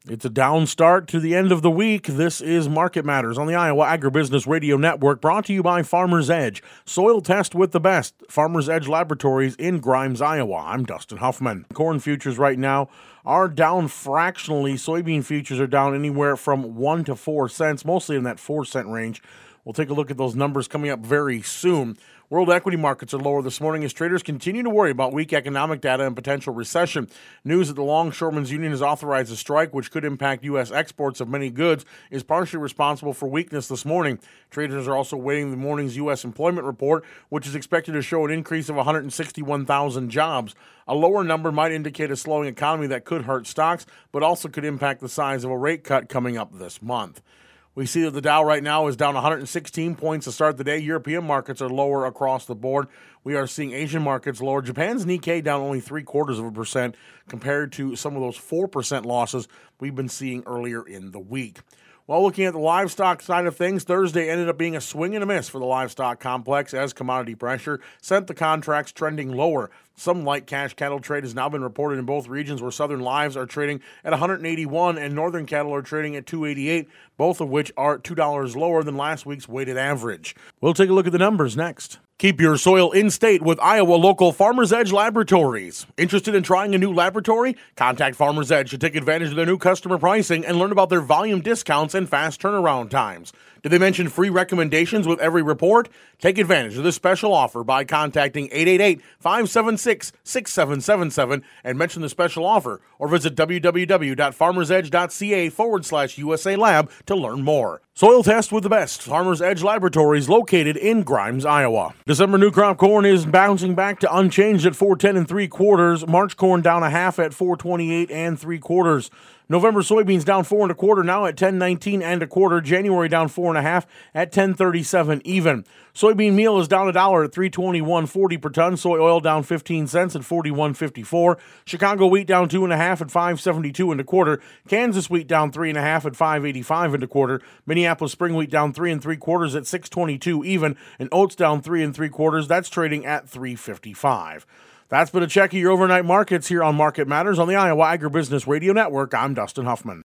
It's a down start to the end of the week. This is Market Matters on the Iowa Agribusiness Radio Network, brought to you by Farmers Edge. Soil test with the best. Farmers Edge Laboratories in Grimes, Iowa. I'm Dustin Huffman. Corn futures right now are down fractionally. Soybean futures are down anywhere from 1 to 4 cents, mostly in that 4-cent range. We'll take a look at those numbers coming up very soon. World equity markets are lower this morning as traders continue to worry about weak economic data and potential recession. News that the Longshoremen's Union has authorized a strike, which could impact U.S. exports of many goods, is partially responsible for weakness this morning. Traders are also waiting the morning's U.S. employment report, which is expected to show an increase of 161,000 jobs. A lower number might indicate a slowing economy that could hurt stocks, but also could impact the size of a rate cut coming up this month. We see that the Dow right now is down 116 points to start the day. European markets are lower across the board. We are seeing Asian markets lower. Japan's Nikkei down only 0.75% compared to some of those 4% losses we've been seeing earlier in the week. While looking at the livestock side of things, Thursday ended up being a swing and a miss for the livestock complex as commodity pressure sent the contracts trending lower. Some light cash cattle trade has now been reported in both regions, where southern lives are trading at 181 and northern cattle are trading at 288, both of which are $2 lower than last week's weighted average. We'll take a look at the numbers next. Keep your soil in state with Iowa local Farmers Edge Laboratories. Interested in trying a new laboratory? Contact Farmers Edge to take advantage of their new customer pricing and learn about their volume discounts and fast turnaround times. Did they mention free recommendations with every report? Take advantage of this special offer by contacting 888-576-6777 and mention the special offer, or visit www.farmersedge.ca/USA Lab to learn more. Soil test with the best. Farmers Edge Laboratories located in Grimes, Iowa. December new crop corn is bouncing back to unchanged at 410 3/4. March corn down a half at 428 3/4. November soybeans down 4 1/4 now at 10.19 1/4. January down 4 1/2 at 10.37 even. Soybean meal is down $1 at 321.40 per ton. Soy oil down 15 cents at 41.54. Chicago wheat down 2 1/2 at 5.72 1/4. Kansas wheat down 3 1/2 at 5.85 1/4. Minneapolis spring wheat down 3 3/4 at 6.22 even, and oats down 3 3/4. That's trading at 3.55. That's been a check of your overnight markets here on Market Matters on the Iowa Agribusiness Radio Network. I'm Dustin Huffman.